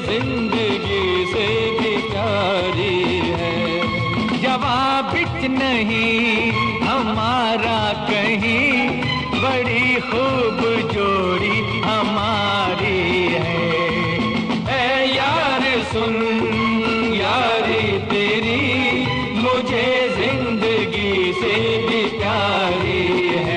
जिंदगी से भी प्यारी है। जवाब नहीं हमारा कहीं, बड़ी खूब जोड़ी हमारी है। ऐ यार सुन यारी तेरी, मुझे जिंदगी से भी प्यारी है।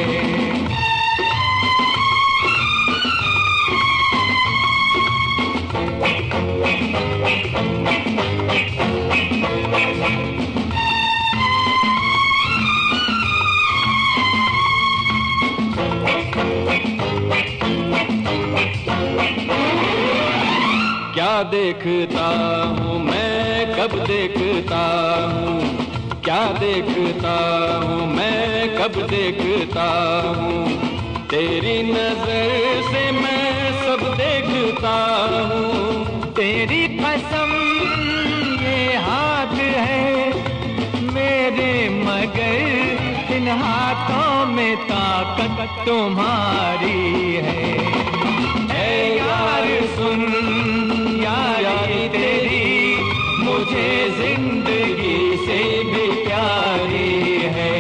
क्या देखता हूँ मैं, कब देखता हूँ, क्या देखता हूँ मैं, कब देखता हूँ। तेरी नजर से मैं सब देखता हूँ। तेरी कसम ये हाथ है मेरे, मगर इन हाथों में ताकत तुम्हारी है। ऐ यार सुन यारी तेरी, मुझे जिंदगी से भी प्यारी है।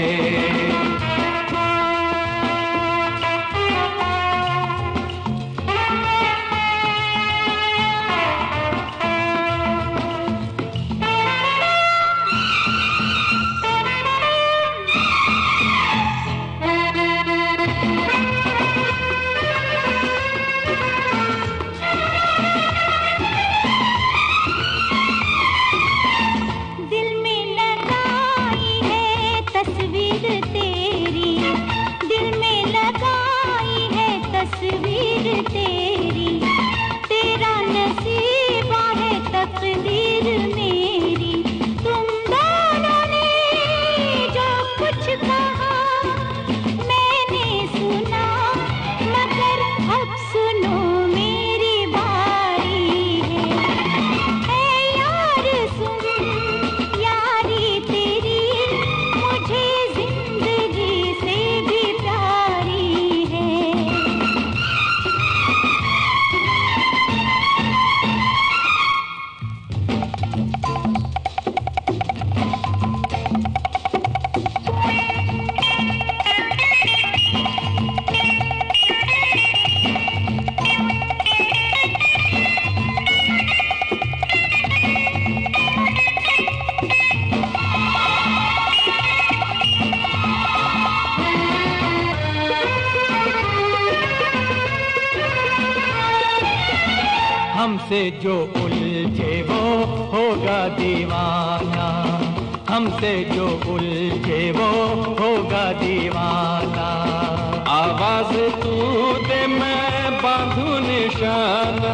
हमसे जो उलझे वो होगा दीवाना, हमसे जो उलझे वो होगा दीवाना। आवाज तू दे मैं बांधू निशाना,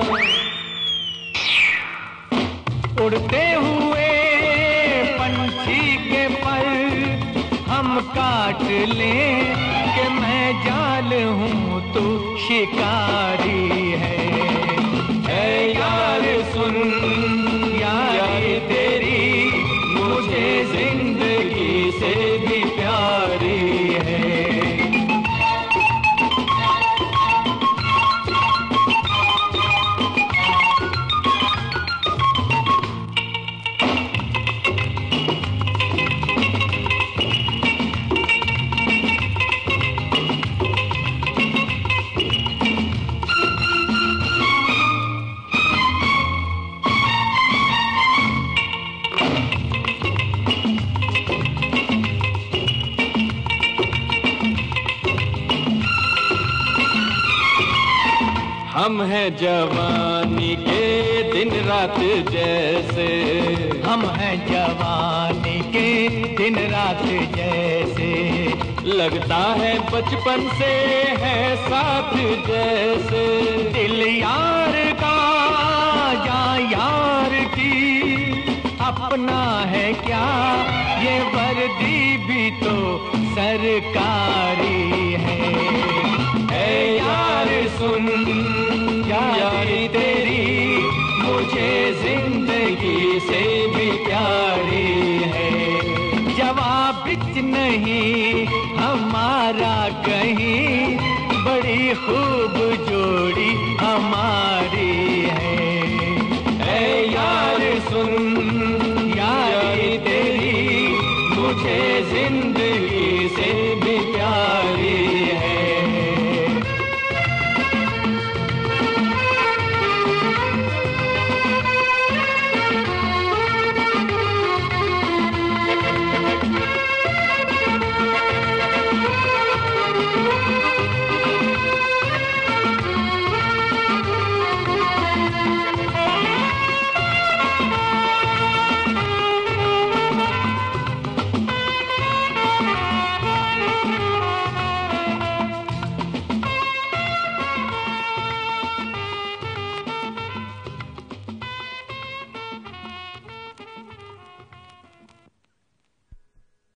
उड़ते हुए पंछी के पर हम काट लें कि मैं जाल हूँ तू शिकारी है। ऐ यार सुन यारी तेरी, मुझे जिंदगी से भी प्यारी है। हम हैं जवानी के दिन रात जैसे, हम हैं जवानी के दिन रात जैसे। लगता है बचपन से है साथ जैसे, दिल यार का या यार की अपना है क्या, ये वर्दी भी तो सरकारी है। ऐ यार सुन यारी तेरी, मुझे जिंदगी से भी प्यारी है। जवाब नहीं हमारा कहीं, बड़ी खूब जोड़ी हमारी है। सुन, यारी तेरी मुझे जिंदगी